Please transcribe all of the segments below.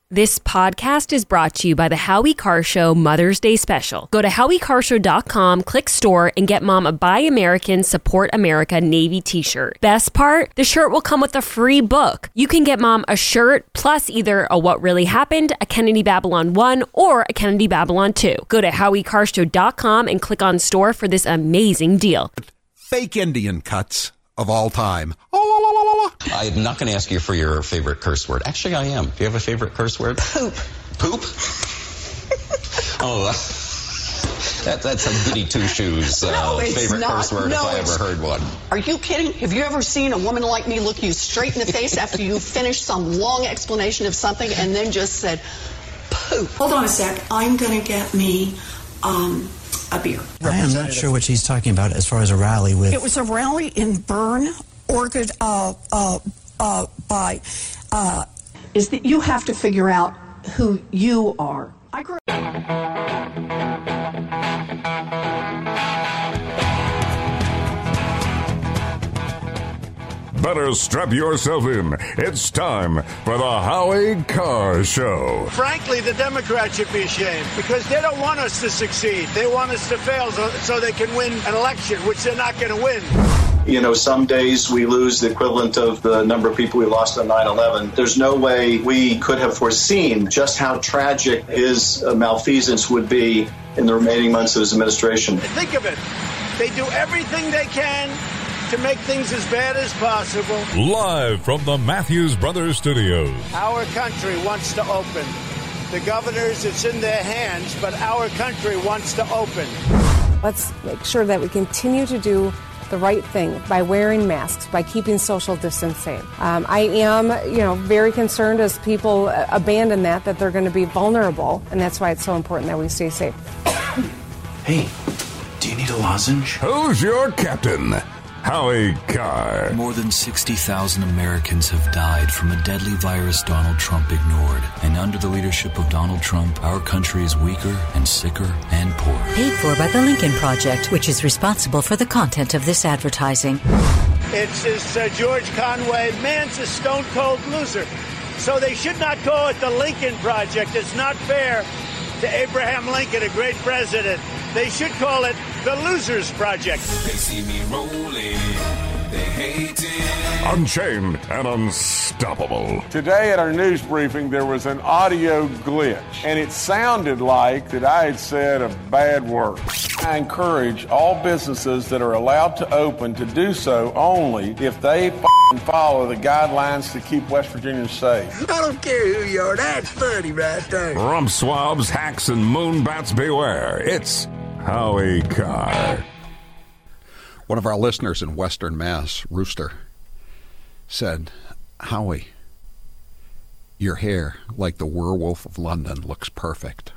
This podcast is brought to you by the Howie Carr Show Mother's Day Special. Go to HowieCarrShow.com, click store, and get Mom a Buy American, Support America Navy t-shirt. Best part? The shirt will come with a free book. You can get Mom a shirt plus either a What Really Happened, a Kennedy Babylon 1, or a Kennedy Babylon 2. Go to HowieCarrShow.com and click on store for this amazing deal. Fake Indian cuts of all time. I'm not going to ask you for your favorite curse word. Actually, I am. Do you have a favorite curse word? Poop. Poop? Oh, that's a goody two-shoes favorite curse word if I ever heard one. Are you kidding? Have you ever seen a woman like me look you straight in the face after you finished some long explanation of something and then just said, poop? Hold on a sec. I'm going to get me a beer. I am not sure what she's talking about as far as a rally with. It was a rally in Bern, Oregon, is that you have to figure out who you are. I grew Better strap yourself in. It's time for the Howie Carr Show. Frankly, the Democrats should be ashamed because they don't want us to succeed. They want us to fail so they can win an election, which they're not going to win. You know, some days we lose the equivalent of the number of people we lost on 9/11. There's no way we could have foreseen just how tragic his malfeasance would be in the remaining months of his administration. Think of it. They do everything they can to make things as bad as possible. Live from the Matthews Brothers Studios. Our country wants to open. The governors, it's in their hands, but our country wants to open. Let's make sure that we continue to do the right thing by wearing masks, by keeping social distancing. I am, very concerned as people abandon that they're going to be vulnerable, and that's why it's so important that we stay safe. Hey, do you need a lozenge? Who's your captain? Howie Carr. More than 60,000 Americans have died from a deadly virus Donald Trump ignored. And under the leadership of Donald Trump, our country is weaker and sicker and poorer. Paid for by the Lincoln Project, which is responsible for the content of this advertising. It's George Conway. Man's a stone-cold loser. So they should not call it the Lincoln Project. It's not fair to Abraham Lincoln, a great president. They should call it the Losers Project. They see me rolling, they hate it. Unchained and unstoppable. Today at our news briefing, there was an audio glitch, and it sounded like that I had said a bad word. I encourage all businesses that are allowed to open to do so only if they follow the guidelines to keep West Virginians safe. I don't care who you are. That's funny right there. Rump swabs, hacks, and moonbats beware. It's Howie Carr. One of our listeners in Western Mass, Rooster, said, Howie, your hair, like the werewolf of London, looks perfect.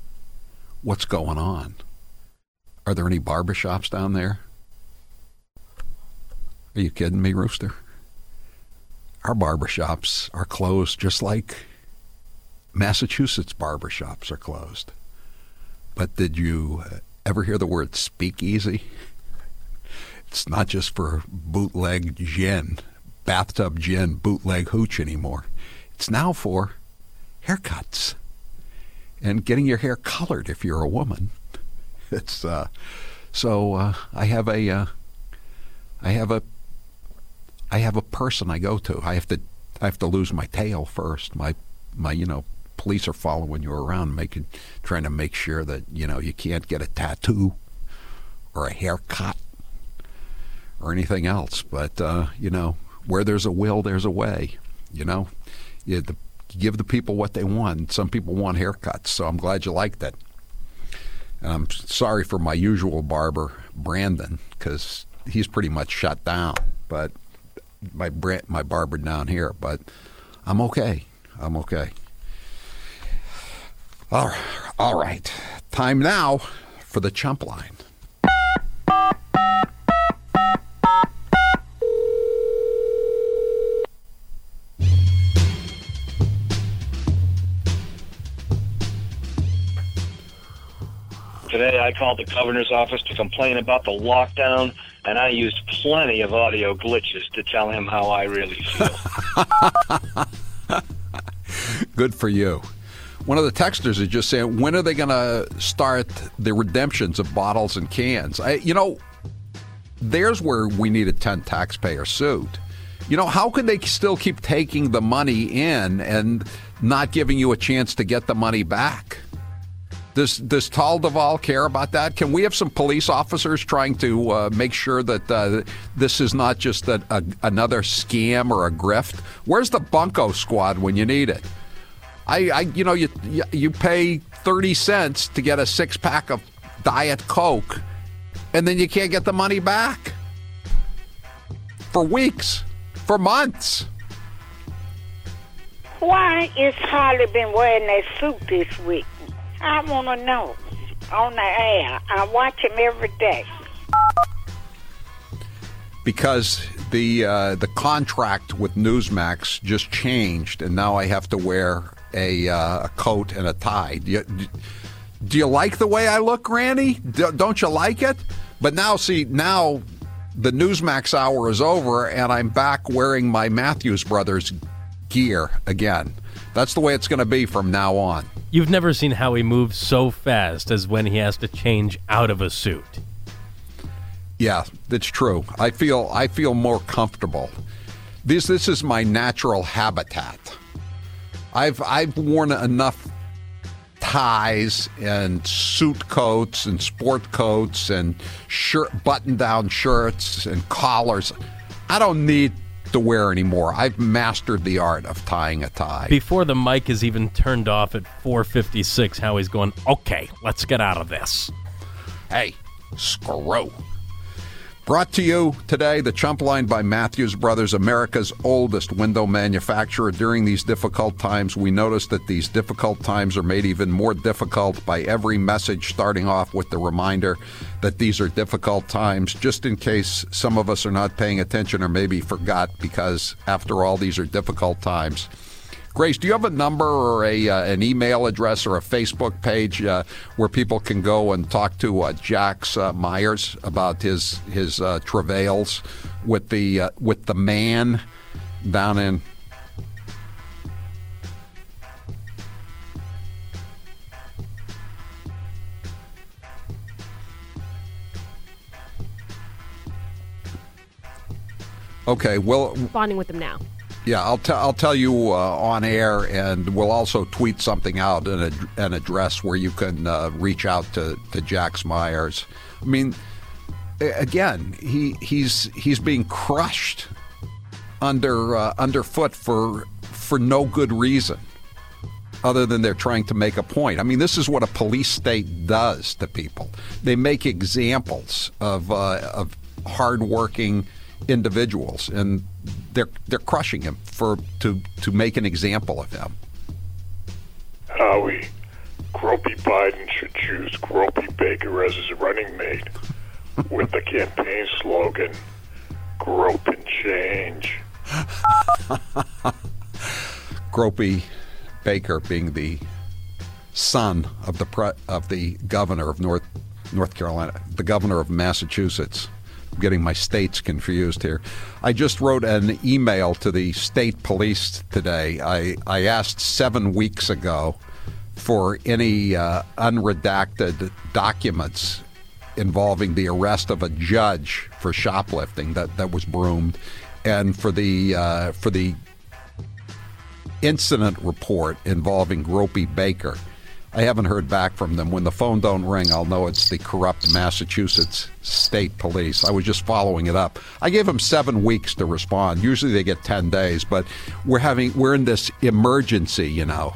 What's going on? Are there any barbershops down there? Are you kidding me, Rooster? Our barbershops are closed just like Massachusetts barbershops are closed. But did you ever hear the word speakeasy? It's not just for bootleg gin, bathtub gin, bootleg hooch anymore. It's now for haircuts and getting your hair colored if you're a woman. It's I have a person I go to. I have to lose my tail first. My police are following you around, trying to make sure that you can't get a tattoo or a haircut or anything else. But where there's a will, there's a way. You give the people what they want. Some people want haircuts, so I'm glad you liked it. And I'm sorry for my usual barber, Brandon, because he's pretty much shut down. But my barber down here, but I'm okay. All right. Time now for the Chump Line. Today I called the governor's office to complain about the lockdown, and I used plenty of audio glitches to tell him how I really feel. Good for you. One of the texters is just saying, when are they going to start the redemptions of bottles and cans? There's where we need a 10 taxpayer suit. How can they still keep taking the money in and not giving you a chance to get the money back? Does Tal Duval care about that? Can we have some police officers trying to make sure that this is not just another scam or a grift? Where's the bunco squad when you need it? You pay 30 cents to get a 6-pack of Diet Coke, and then you can't get the money back for weeks, for months. Why is Harley been wearing that suit this week? I want to know. On the air, I watch him every day. Because the contract with Newsmax just changed, and now I have to wear a coat and a tie. Do you like the way I look, Randy? Don't you like it? But now the Newsmax hour is over, and I'm back wearing my Matthews Brothers gear again. That's the way it's going to be from now on. You've never seen Howie move so fast as when he has to change out of a suit. Yeah, that's true. I feel more comfortable. This is my natural habitat. I've worn enough ties and suit coats and sport coats and button-down shirts and collars. I don't need to wear anymore. I've mastered the art of tying a tie. Before the mic is even turned off at 4:56, Howie's going, okay, let's get out of this. Hey, screw. Brought to you today, the Chump Line by Matthews Brothers, America's oldest window manufacturer. During these difficult times, we notice that these difficult times are made even more difficult by every message starting off with the reminder that these are difficult times, just in case some of us are not paying attention or maybe forgot, because after all, these are difficult times. Grace, do you have a number or an email address or a Facebook page where people can go and talk to Jax Myers about his travails with the man down in? Okay, well, bonding with them now. Yeah, I'll tell you on air, and we'll also tweet something out, an address where you can reach out to Jax Myers. I mean, again, he's being crushed underfoot for no good reason, other than they're trying to make a point. I mean, this is what a police state does to people. They make examples of hardworking individuals, and they're crushing him to make an example of him. Howie, Gropey Biden should choose Gropey Baker as his running mate with the campaign slogan, "Grope and Change." Gropey Baker being the son of the governor of North Carolina, the governor of Massachusetts. Getting my states confused here. I just wrote an email to the state police today. I asked 7 weeks ago for any unredacted documents involving the arrest of a judge for shoplifting that was broomed, and for the incident report involving Gropey Baker. I haven't heard back from them. When the phone don't ring, I'll know it's the corrupt Massachusetts State Police. I was just following it up. I gave them 7 weeks to respond. Usually they get 10 days, but we're in this emergency, you know.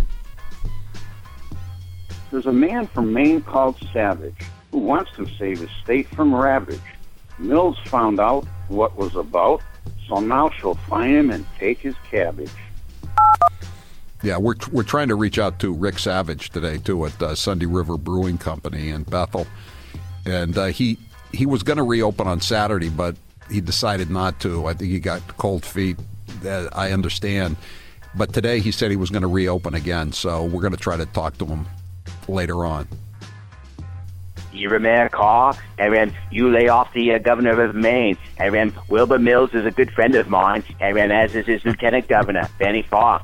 There's a man from Maine called Savage who wants to save his state from ravage. Mills found out what was about, so now she'll find him and take his cabbage. Yeah, we're trying to reach out to Rick Savage today, too, at Sunday River Brewing Company in Bethel. And he was going to reopen on Saturday, but he decided not to. I think he got cold feet, I understand. But today he said he was going to reopen again, so we're going to try to talk to him later on. you're a Mayor Carr, and you lay off the governor of Maine, and Wilbur Mills is a good friend of mine, and as is his lieutenant governor, Benny Fox.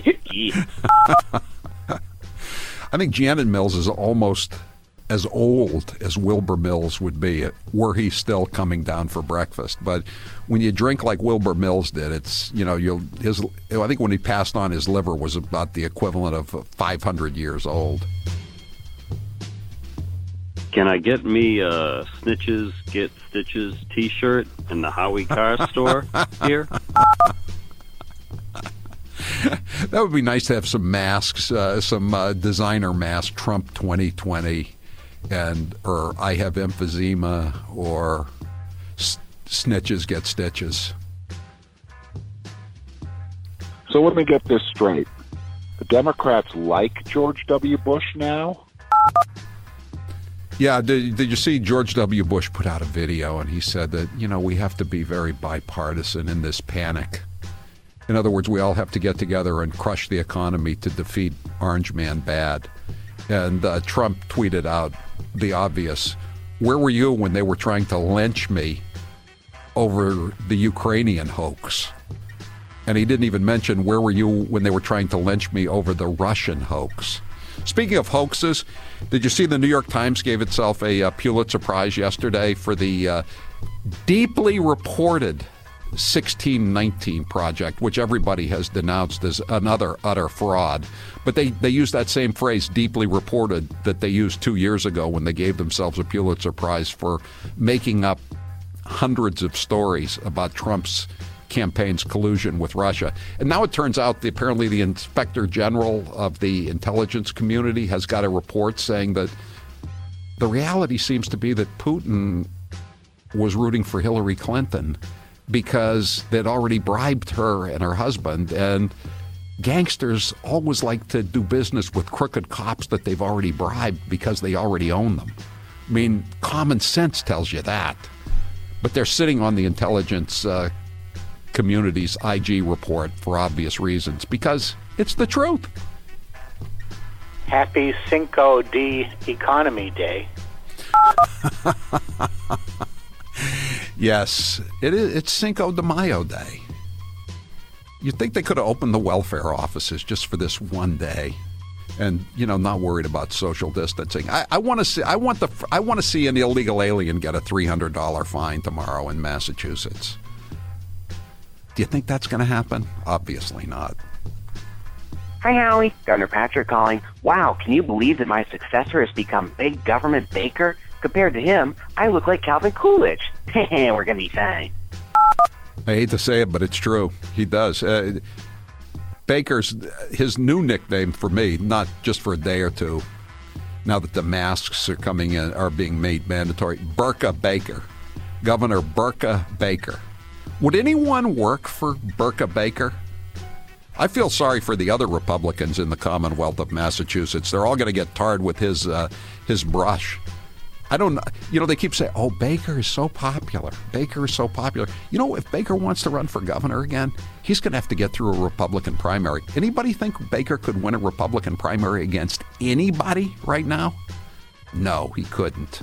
I think Janet Mills is almost as old as Wilbur Mills would be were he still coming down for breakfast. But when you drink like Wilbur Mills did, it's, you know, I think when he passed on, his liver was about the equivalent of 500 years old. Can I get me a Snitches Get Stitches t-shirt in the Howie Carr store here? That would be nice to have some masks, some designer masks, Trump 2020, or I have emphysema, or Snitches Get Stitches. So let me get this straight. The Democrats like George W. Bush now? Yeah, did you see George W. Bush put out a video, and he said that, you know, we have to be very bipartisan in this panic. In other words, we all have to get together and crush the economy to defeat Orange Man bad. And Trump tweeted out the obvious. Where were you when they were trying to lynch me over the Ukrainian hoax? And he didn't even mention where were you when they were trying to lynch me over the Russian hoax. Speaking of hoaxes, did you see the New York Times gave itself a Pulitzer Prize yesterday for the deeply reported 1619 project, which everybody has denounced as another utter fraud. But they used that same phrase, deeply reported, that they used 2 years ago when they gave themselves a Pulitzer Prize for making up hundreds of stories about Trump's campaign's collusion with Russia. And now it turns out that apparently the Inspector General of the intelligence community has got a report saying that the reality seems to be that Putin was rooting for Hillary Clinton because they'd already bribed her and her husband, and gangsters always like to do business with crooked cops that they've already bribed because they already own them. I mean, common sense tells you that. But they're sitting on the intelligence community's IG report for obvious reasons, because it's the truth. Happy Cinco de Economy Day. Yes, it's Cinco de Mayo Day. You'd think they could have opened the welfare offices just for this one day, and, you know, not worried about social distancing. I want to see an illegal alien get a $300 fine tomorrow in Massachusetts. Do you think that's going to happen? Obviously not. Hi, Howie. Governor Patrick calling. Wow, can you believe that my successor has become big government baker? Compared to him, I look like Calvin Coolidge. We're going to be fine. I hate to say it, but it's true. He does. Baker's his new nickname for me, not just for a day or two, now that the masks are coming in, are being made mandatory, Burka Baker. Governor Burka Baker. Would anyone work for Burka Baker? I feel sorry for the other Republicans in the Commonwealth of Massachusetts. They're all going to get tarred with his brush. I don't know. You know, they keep saying, oh, Baker is so popular. Baker is so popular. You know, if Baker wants to run for governor again, he's going to have to get through a Republican primary. Anybody think Baker could win a Republican primary against anybody right now? No, he couldn't.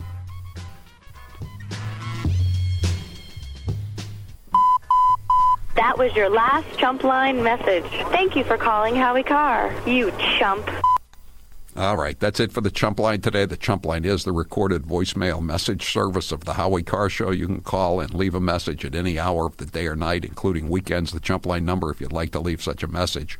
That was your last Chump Line message. Thank you for calling Howie Carr, you chump. All right, that's it for the Chump Line today. The Chump Line is the recorded voicemail message service of the Howie Carr Show. You can call and leave a message at any hour of the day or night, including weekends. The Chump Line number, if you'd like to leave such a message,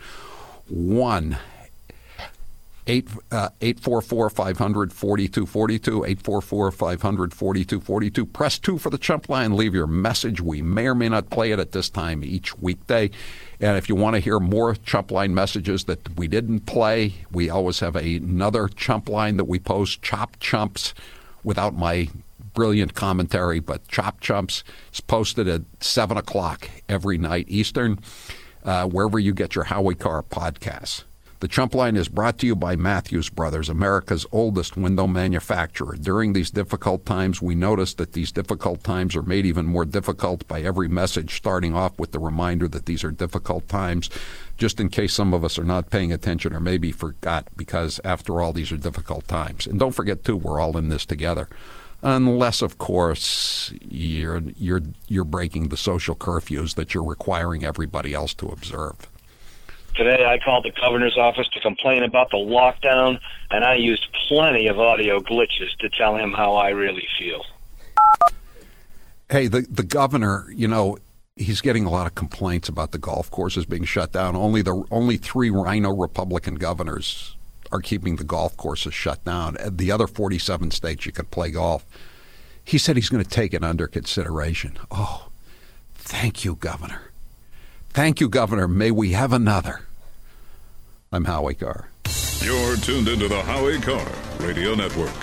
1-844-500-4242, 844-500-4242. Press 2 for the Chump Line. Leave your message. We may or may not play it at this time each weekday. And if you want to hear more Chump Line messages that we didn't play, we always have another Chump Line that we post, Chop Chumps, without my brilliant commentary, but Chop Chumps is posted at 7 o'clock every night Eastern, wherever you get your Howie Carr podcasts. The Chump Line is brought to you by Matthews Brothers, America's oldest window manufacturer. During these difficult times, we notice that these difficult times are made even more difficult by every message starting off with the reminder that these are difficult times, just in case some of us are not paying attention or maybe forgot, because after all, these are difficult times. And don't forget, too, we're all in this together. Unless, of course, you're breaking the social curfews that you're requiring everybody else to observe. Today I called the governor's office to complain about the lockdown, and I used plenty of audio glitches to tell him how I really feel. Hey, the governor, he's getting a lot of complaints about the golf courses being shut down. Only 3 Rhino Republican governors are keeping the golf courses shut down. The other 47 states you can play golf. He said he's going to take it under consideration. Oh, thank you, Governor. Thank you, Governor. May we have another. I'm Howie Carr. You're tuned into the Howie Carr Radio Network.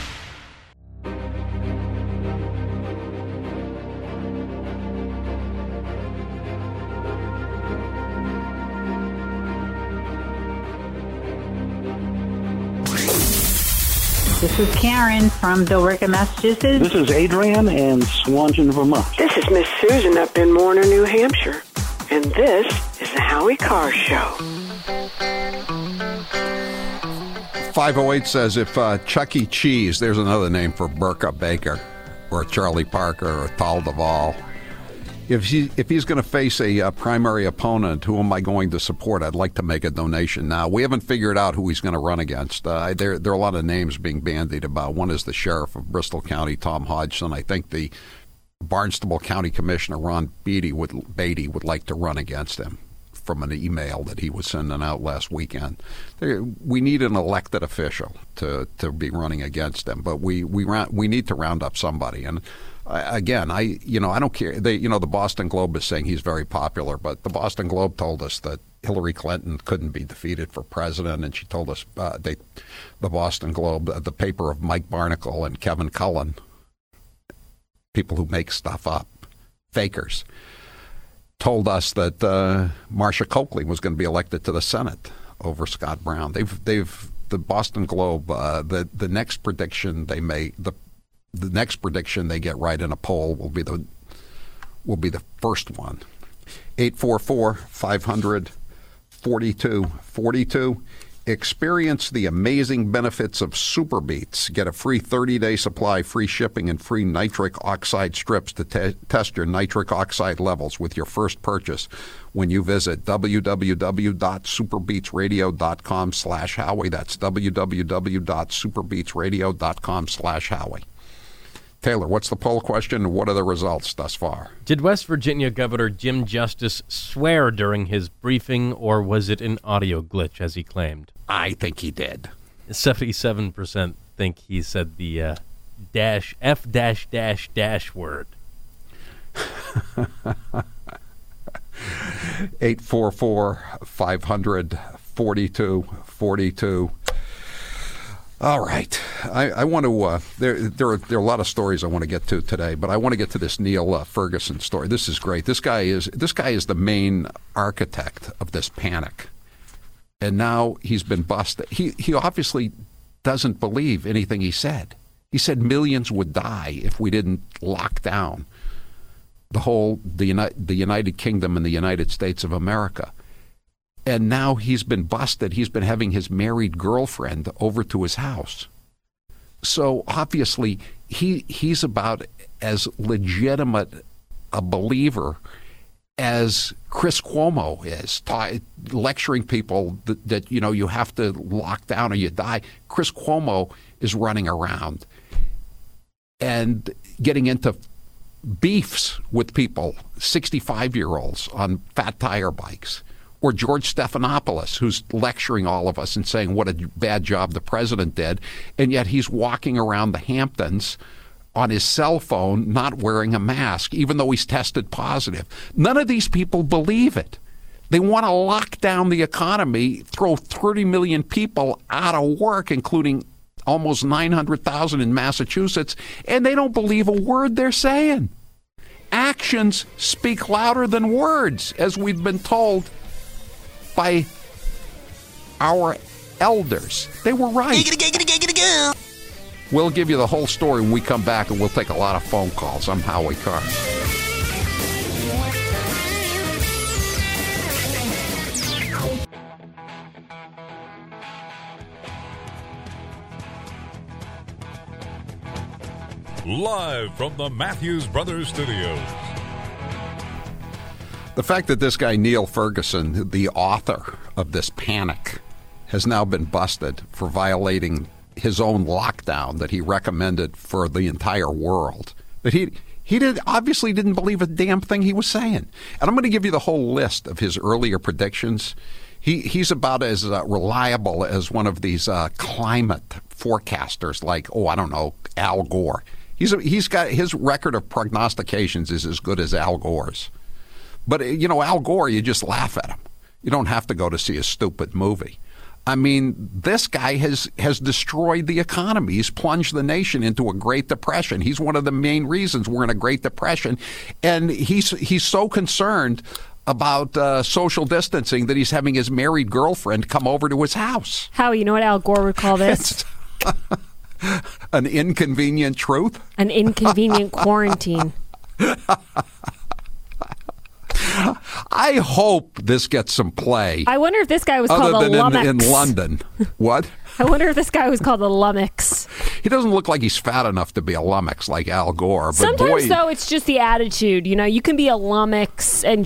This is Karen from Billerica, Massachusetts. This is Adrian in Swanton, Vermont. This is Miss Susan up in Warner, New Hampshire. And this is the Howie Carr Show. 508 says if Chuck E. Cheese, there's another name for Burka Baker or Charlie Parker or Tal Duvall, if he's going to face a primary opponent, who am I going to support? I'd like to make a donation now. We haven't figured out who he's going to run against. There are a lot of names being bandied about. One is the sheriff of Bristol County, Tom Hodgson. I think the Barnstable County Commissioner Ron Beatty would like to run against him from an email that he was sending out last weekend. We need an elected official to be running against him, but we need to round up somebody. And I don't care. The Boston Globe is saying he's very popular, but the Boston Globe told us that Hillary Clinton couldn't be defeated for president, and she told us the Boston Globe, the paper of Mike Barnacle and Kevin Cullen, people who make stuff up, fakers, told us that Marcia Coakley was going to be elected to the Senate over Scott Brown. The Boston Globe, the next prediction they make, the next prediction they get right in a poll will be the first one. 844-500-4242. Experience the amazing benefits of Super Beets. Get a free 30-day supply, free shipping, and free nitric oxide strips to test your nitric oxide levels with your first purchase when you visit www.superbeetsradio.com/Howie. That's www.superbeetsradio.com/Howie. Taylor, what's the poll question and what are the results thus far? Did West Virginia Governor Jim Justice swear during his briefing, or was it an audio glitch, as he claimed? I think he did. 77% think he said the F word. 844-500-4242. All right. I want to, there are a lot of stories I want to get to today, but I want to get to this Neil Ferguson story. This is great. This guy is the main architect of this panic. And now he's been busted. He obviously doesn't believe anything he said. He said millions would die if we didn't lock down the United Kingdom and the United States of America. And now he's been busted. He's been having his married girlfriend over to his house. So obviously he's about as legitimate a believer as Chris Cuomo is, lecturing people that you have to lock down or you die. Chris Cuomo is running around and getting into beefs with people, 65-year-olds on fat tire bikes. Or George Stephanopoulos, who's lecturing all of us and saying what a bad job the president did, and yet he's walking around the Hamptons on his cell phone not wearing a mask, even though he's tested positive. None of these people believe it. They want to lock down the economy, throw 30 million people out of work, including almost 900,000 in Massachusetts, and they don't believe a word they're saying. Actions speak louder than words, as we've been told by our elders. They were right. We'll give you the whole story when we come back, and we'll take a lot of phone calls. I'm Howie Carr. Live from the Matthews Brothers Studios. The fact that this guy, Neil Ferguson, the author of this panic, has now been busted for violating his own lockdown that he recommended for the entire world. That he obviously didn't believe a damn thing he was saying. And I'm going to give you the whole list of his earlier predictions. He's about as reliable as one of these climate forecasters like, Al Gore. He's got his record of prognostications is as good as Al Gore's. But, Al Gore, you just laugh at him. You don't have to go to see a stupid movie. I mean, this guy has destroyed the economy. He's plunged the nation into a Great Depression. He's one of the main reasons we're in a Great Depression. And he's so concerned about social distancing that he's having his married girlfriend come over to his house. Howie, you know what Al Gore would call this? An inconvenient truth? An inconvenient quarantine. I hope this gets some play. I wonder if this guy was called a lummox. In London. What? I wonder if this guy was called a lummox. He doesn't look like he's fat enough to be a lummox like Al Gore. But sometimes, though, it's just the attitude. You can be a lummox and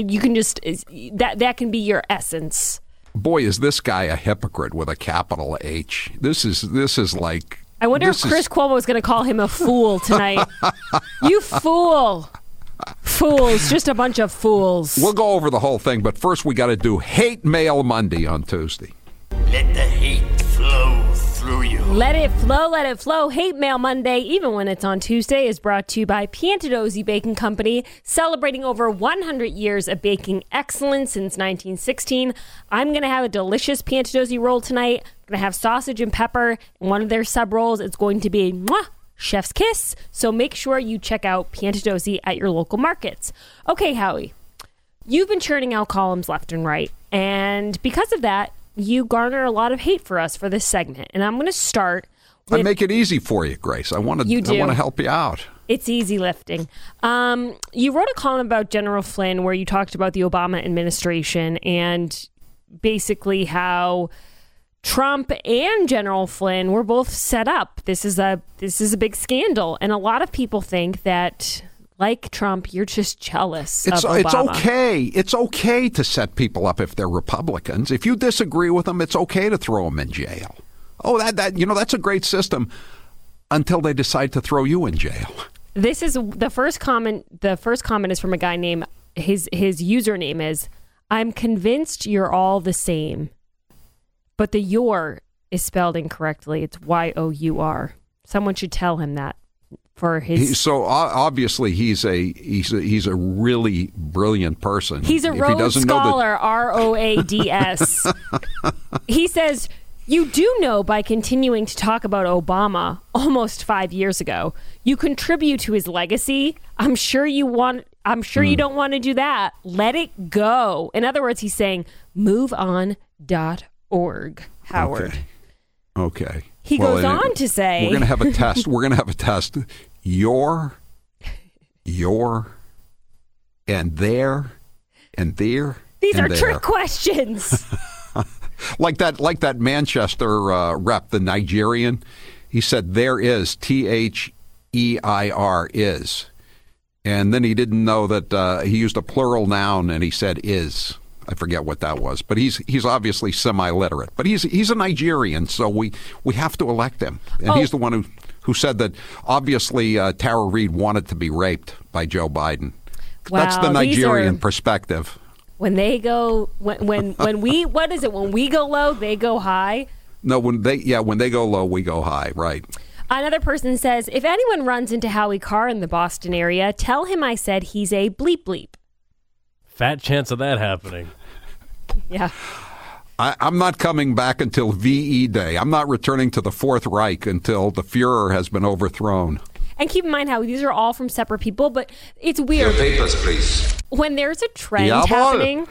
that can be your essence. Boy, is this guy a hypocrite with a capital H. This is like... I wonder if Chris Cuomo is going to call him a fool tonight. You fool. Fools, just a bunch of fools. We'll go over the whole thing, but first we got to do Hate Mail Monday on Tuesday. Let the hate flow through you. Let it flow, let it flow. Hate Mail Monday, even when it's on Tuesday, is brought to you by Piantadosi Baking Company, celebrating over 100 years of baking excellence since 1916. I'm going to have a delicious Piantadosi roll tonight. I'm going to have sausage and pepper. And one of their sub rolls, it's going to be chef's kiss. So make sure you check out Piantadosi at your local markets. Okay, Howie, you've been churning out columns left and right. And because of that, you garner a lot of hate for us for this segment. And I'm going to start with... I make it easy for you, Grace. I want to help you out. It's easy lifting. You wrote a column about General Flynn where you talked about the Obama administration and basically how Trump and General Flynn were both set up. This is a big scandal. And a lot of people think that, like Trump, you're just jealous of Obama. It's okay. It's okay to set people up if they're Republicans. If you disagree with them, it's okay to throw them in jail. Oh, that's a great system until they decide to throw you in jail. This is the first comment. The first comment is from a guy named, his username is, I'm convinced you're all the same. But the your is spelled incorrectly. It's Y-O-U-R. Someone should tell him that for his... So obviously he's a really brilliant person. He's a Rhodes Scholar, R-O-A-D-S. He says, you do know by continuing to talk about Obama almost 5 years ago, you contribute to his legacy. I'm sure you don't want to do that. Let it go. In other words, he's saying, moveon.org, Howard. Okay. He goes on to say... We're going to have a test. Your, and there, and there, These and are there. trick questions. Like that Manchester rep, the Nigerian. He said, there is, T-H-E-I-R, is. And then he didn't know that he used a plural noun, and he said is. I forget what that was, but he's obviously semi-literate. But he's a Nigerian, so we have to elect him. And he's the one who said that obviously Tara Reid wanted to be raped by Joe Biden. Wow, that's the Nigerian perspective. When they go when we what is it? When we go low, they go high. No, when they go low, we go high. Right. Another person says, if anyone runs into Howie Carr in the Boston area, tell him I said he's a bleep bleep. Fat chance of that happening. Yeah. I'm not coming back until VE Day. I'm not returning to the Fourth Reich until the Fuhrer has been overthrown. And keep in mind how these are all from separate people, but it's weird. Your papers, please. When there's a trend happening,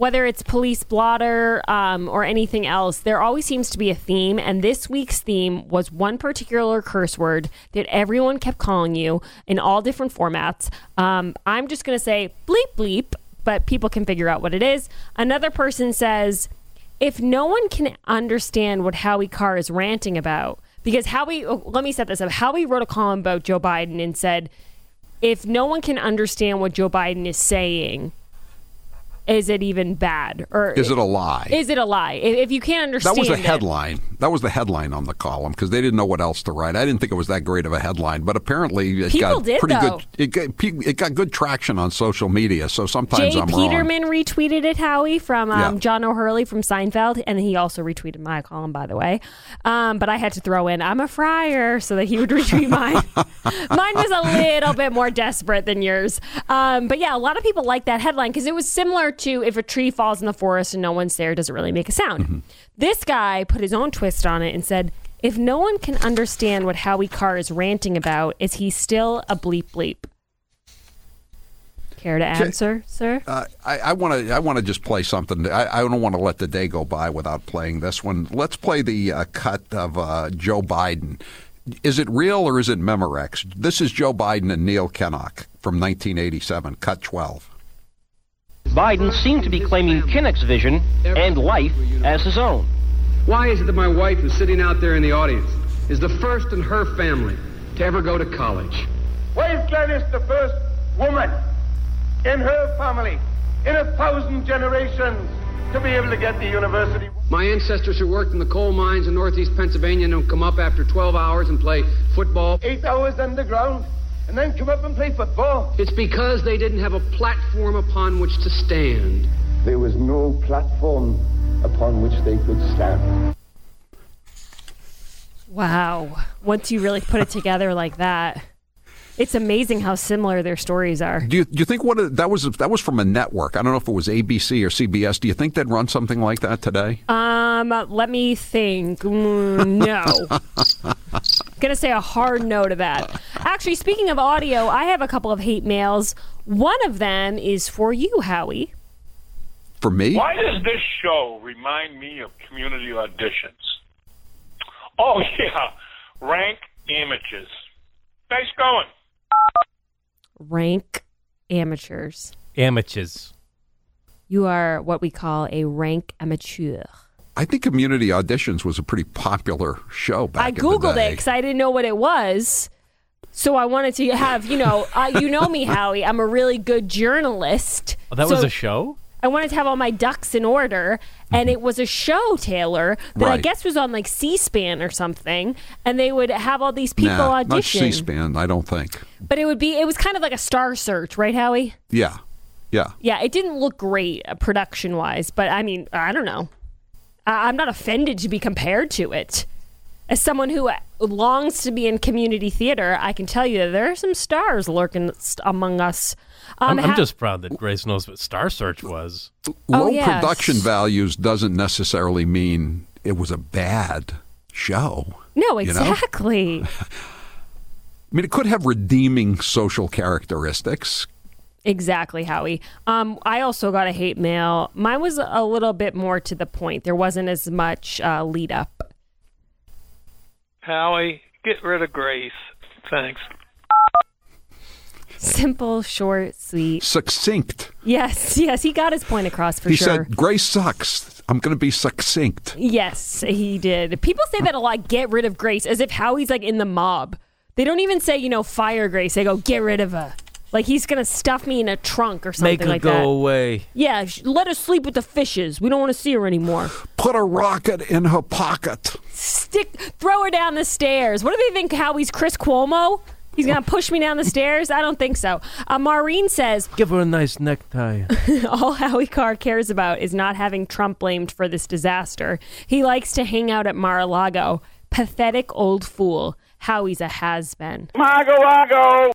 whether it's police blotter or anything else, there always seems to be a theme. And this week's theme was one particular curse word that everyone kept calling you in all different formats. I'm just going to say bleep bleep, but people can figure out what it is. Another person says, if no one can understand what Howie Carr is ranting about, because let me set this up. Howie wrote a column about Joe Biden and said, if no one can understand what Joe Biden is saying, is it even bad? Or is it a lie? Is it a lie? If you can't understand that was the headline. That was the headline on the column because they didn't know what else to write. I didn't think it was that great of a headline, but apparently it got pretty good. It got good traction on social media. So sometimes I'm wrong. Peterman retweeted it, Howie, from John O'Hurley from Seinfeld, and he also retweeted my column, by the way. But I had to throw in I'm a friar so that he would retweet mine. Mine was a little bit more desperate than yours. But yeah, a lot of people like that headline because it was similar to if a tree falls in the forest and no one's there, does it really make a sound? Mm-hmm. This guy put his own twist on it and said, if no one can understand what Howie Carr is ranting about, is he still a bleep bleep? Care to answer, sir? I want to just play something. I don't want to let the day go by without playing this one. Let's play the cut of Joe Biden. Is it real or is it Memorex? This is Joe Biden and Neil Kinnock from 1987, cut 12. Biden seemed to be claiming Kinnock's vision and life as his own. Why is it that my wife, who's sitting out there in the audience, is the first in her family to ever go to college? Why is Gladys the first woman in her family in 1,000 generations to be able to get the university? My ancestors who worked in the coal mines in northeast Pennsylvania don't come up after 12 hours and play football. 8 hours underground. And then come up and play football. It's because they didn't have a platform upon which to stand. There was no platform upon which they could stand. Wow. Once you really put it together like that, it's amazing how similar their stories are. Do you think that was from a network? I don't know if it was ABC or CBS. Do you think they'd run something like that today? Let me think. No. Gonna say a hard no to that. Actually, speaking of audio, I have a couple of hate mails. One of them is for you, Howie. For me? Why does this show remind me of community auditions? Oh, yeah. Rank amateurs. Nice going. Rank amateurs. Amateurs. You are what we call a rank amateur. I think Community Auditions was a pretty popular show back in the day. I Googled it because I didn't know what it was. So I wanted to have, you know me, Howie. I'm a really good journalist. Oh, that was a show? I wanted to have all my ducks in order, and it was a show, Taylor, that I guess was on like C-SPAN or something, and they would have all these people audition. Not C-SPAN, I don't think. But it was kind of like a Star Search, right, Howie? Yeah. Yeah, it didn't look great production-wise, but I mean, I don't know. I'm not offended to be compared to it. As someone who longs to be in community theater, I can tell you that there are some stars lurking among us. I'm just proud that Grace knows what Star Search was. Low production values doesn't necessarily mean it was a bad show. No, exactly. You know? I mean, it could have redeeming social characteristics. Exactly, Howie. I also got a hate mail. Mine was a little bit more to the point. There wasn't as much lead up. Howie, get rid of Grace. Thanks. Simple, short, sweet. Succinct. Yes, he got his point across for sure. He said, Grace sucks. I'm going to be succinct. Yes, he did. People say that a lot, get rid of Grace, as if Howie's like in the mob. They don't even say, fire Grace. They go, get rid of her. Like he's going to stuff me in a trunk or something like that. Make her go away. Yeah, let her sleep with the fishes. We don't want to see her anymore. Put a rocket in her pocket. Throw her down the stairs. What do they think, Howie's Chris Cuomo? He's going to push me down the stairs? I don't think so. Maureen says, give her a nice necktie. All Howie Carr cares about is not having Trump blamed for this disaster. He likes to hang out at Mar-a-Lago. Pathetic old fool. Howie's a has-been. Mar-a-Lago!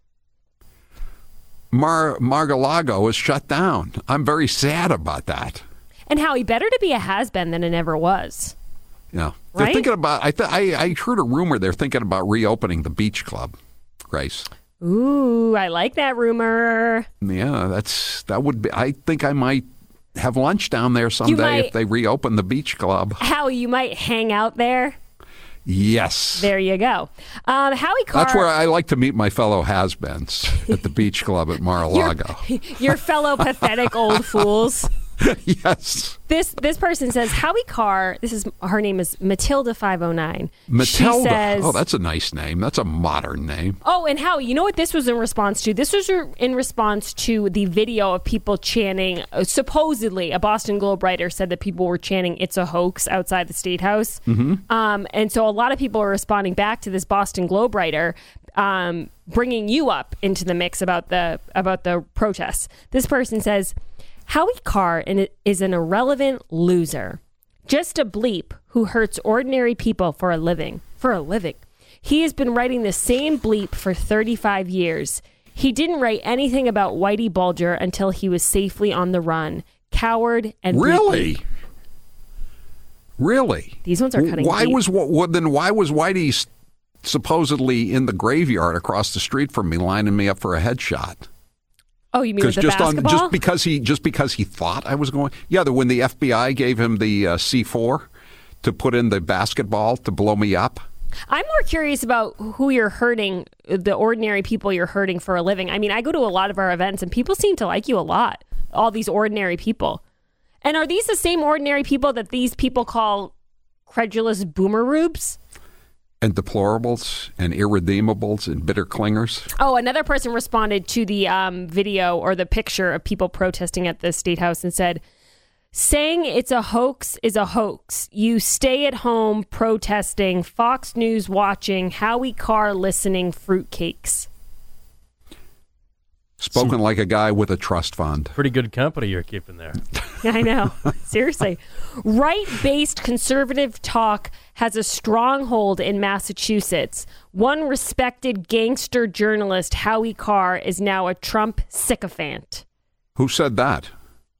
Mar-a-Lago is shut down. I'm very sad about that. And Howie, better to be a has-been than it ever was. Yeah. They're right? thinking about, I heard a rumor they're thinking about reopening the beach club, Grace. Ooh, I like that rumor. Yeah, that would be, I think I might have lunch down there someday if they reopen the beach club. Howie, you might hang out there. Yes. There you go. Howie Carr. That's where I like to meet my fellow has-beens at the beach club at Mar-a-Lago. Your fellow pathetic old fools. Yes. This person says, Howie Carr, her name is Matilda509. Matilda. She says, oh, that's a nice name. That's a modern name. Oh, and Howie, you know what this was in response to? This was in response to the video of people chanting, supposedly, a Boston Globe writer said that people were chanting, "It's a hoax" outside the State House. Mm-hmm. And so a lot of people are responding back to this Boston Globe writer, bringing you up into the mix about the protests. This person says, Howie Carr is an irrelevant loser. Just a bleep who hurts ordinary people for a living. He has been writing the same bleep for 35 years. He didn't write anything about Whitey Bulger until he was safely on the run. Coward and Really? These ones are cutting deep. Then why was Whitey supposedly in the graveyard across the street from me, lining me up for a headshot? Oh, you mean with the basketball? just because he thought I was going. Yeah, when the FBI gave him the C4 to put in the basketball to blow me up. I'm more curious about who you're hurting, the ordinary people you're hurting for a living. I mean, I go to a lot of our events and people seem to like you a lot. All these ordinary people. And are these the same ordinary people that these people call credulous boomer-rubes? And deplorables and irredeemables and bitter clingers. Oh, another person responded to the video or the picture of people protesting at the State House and said, saying it's a hoax is a hoax. You stay at home protesting, Fox News watching, Howie Carr listening, fruitcakes. Spoken like a guy with a trust fund. Pretty good company you're keeping there. I know. Seriously. Right-based conservative talk has a stronghold in Massachusetts. One respected gangster journalist, Howie Carr, is now a Trump sycophant. Who said that?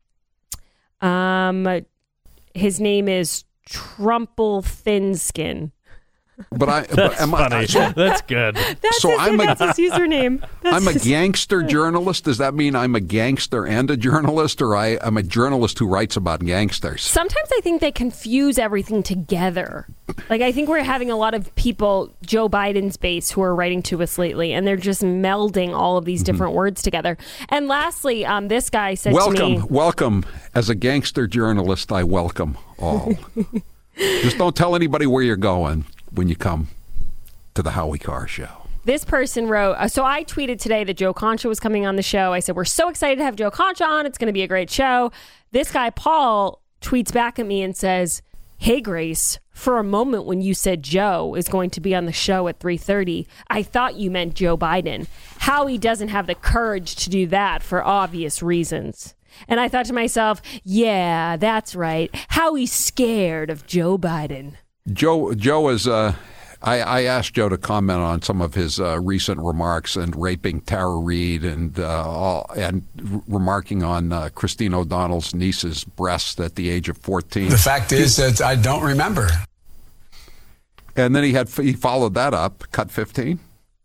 His name is Trumple Thinskin. That's funny. That's good. That's his username. I'm a gangster journalist. Does that mean I'm a gangster and a journalist, or I'm a journalist who writes about gangsters? Sometimes I think they confuse everything together. Like, I think we're having a lot of people, Joe Biden's base, who are writing to us lately, and they're just melding all of these different words together. And lastly, this guy said to me... Welcome. As a gangster journalist, I welcome all. Just don't tell anybody where you're going when you come to the Howie Carr Show. This person wrote, so I tweeted today that Joe Concha was coming on the show. I said, we're so excited to have Joe Concha on. It's going to be a great show. This guy, Paul, tweets back at me and says, hey, Grace, for a moment when you said Joe is going to be on the show at 3:30, I thought you meant Joe Biden. Howie doesn't have the courage to do that for obvious reasons. And I thought to myself, yeah, that's right. Howie's scared of Joe Biden. Joe is, I asked Joe to comment on some of his recent remarks and raping Tara Reid and remarking on Christine O'Donnell's niece's breasts at the age of 14. The fact is that I don't remember. And then he followed that up, cut 15.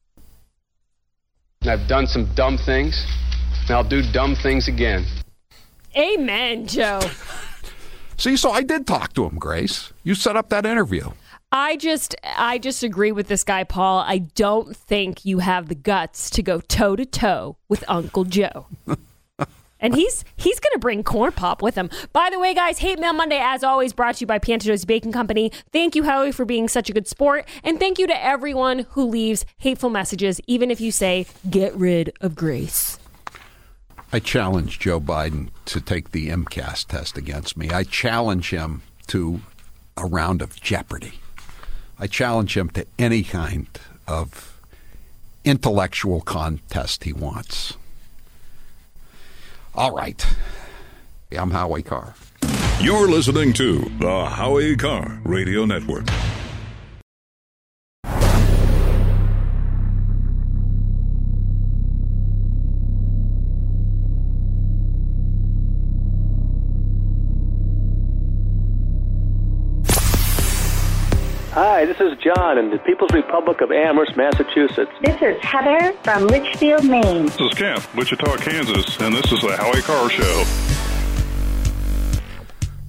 I've done some dumb things, and I'll do dumb things again. Amen, Joe. See, so I did talk to him, Grace. You set up that interview. I just agree with this guy, Paul. I don't think you have the guts to go toe-to-toe with Uncle Joe. And he's going to bring Corn Pop with him. By the way, guys, Hate Mail Monday, as always, brought to you by Pantanos Bacon Company. Thank you, Howie, for being such a good sport. And thank you to everyone who leaves hateful messages, even if you say, get rid of Grace. I challenge Joe Biden to take the MCAS test against me. I challenge him to a round of Jeopardy. I challenge him to any kind of intellectual contest he wants. All right. I'm Howie Carr. You're listening to the Howie Carr Radio Network. Hi, this is John in the People's Republic of Amherst, Massachusetts. This is Heather from Litchfield, Maine. This is Kent, Wichita, Kansas, and this is the Howie Carr Show.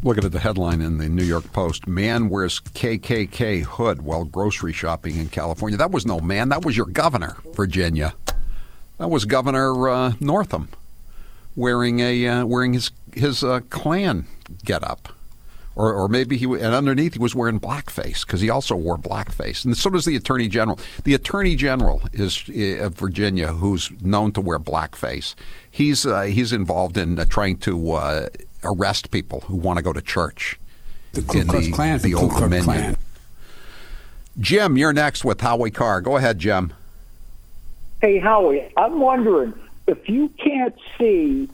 Looking at the headline in the New York Post, man wears KKK hood while grocery shopping in California. That was no man. That was your governor, Virginia. That was Governor Northam wearing his Klan getup. Or maybe and underneath he was wearing blackface because he also wore blackface. And so does the Attorney General. The Attorney General of Virginia, who's known to wear blackface. He's involved in trying to arrest people who want to go to church. The Ku Klux Klan, the Old Dominion. Jim, you're next with Howie Carr. Go ahead, Jim. Hey, Howie, I'm wondering if you can't see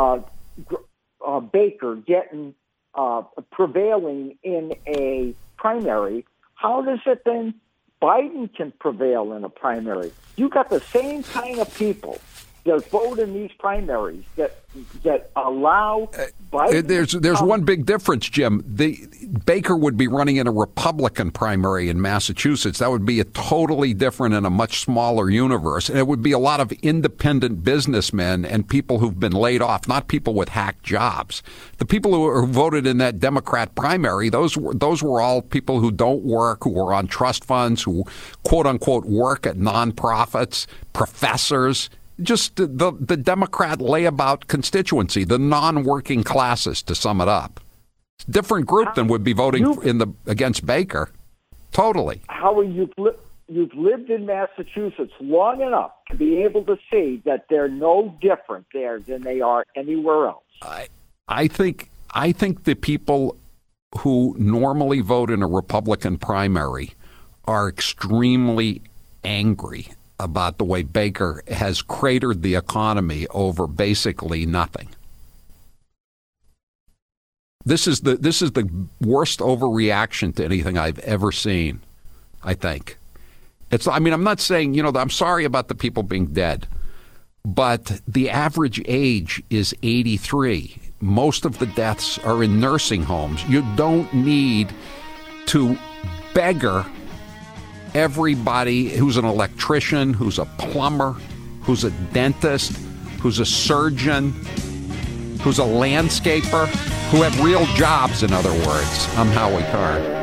Baker getting prevailing in a primary, how does it then Biden can prevail in a primary? You got the same kind of people that vote in these primaries that allow Biden. There's one big difference, Jim. Baker would be running in a Republican primary in Massachusetts. That would be a totally different and a much smaller universe. And it would be a lot of independent businessmen and people who've been laid off, not people with hack jobs. The people who voted in that Democrat primary, those were all people who don't work, who are on trust funds, who quote unquote work at nonprofits, professors. Just the Democrat layabout constituency, the non-working classes, to sum it up. It's a different group than would be voting against Baker. Totally. Howard, you've lived in Massachusetts long enough to be able to see that they're no different there than they are anywhere else. I think the people who normally vote in a Republican primary are extremely angry about the way Baker has cratered the economy over basically nothing. This is the worst overreaction to anything I've ever seen, I think. I'm not saying, I'm sorry about the people being dead, but the average age is 83. Most of the deaths are in nursing homes. You don't need to beggar everybody who's an electrician, who's a plumber, who's a dentist, who's a surgeon, who's a landscaper, who have real jobs, in other words. I'm Howie Carr.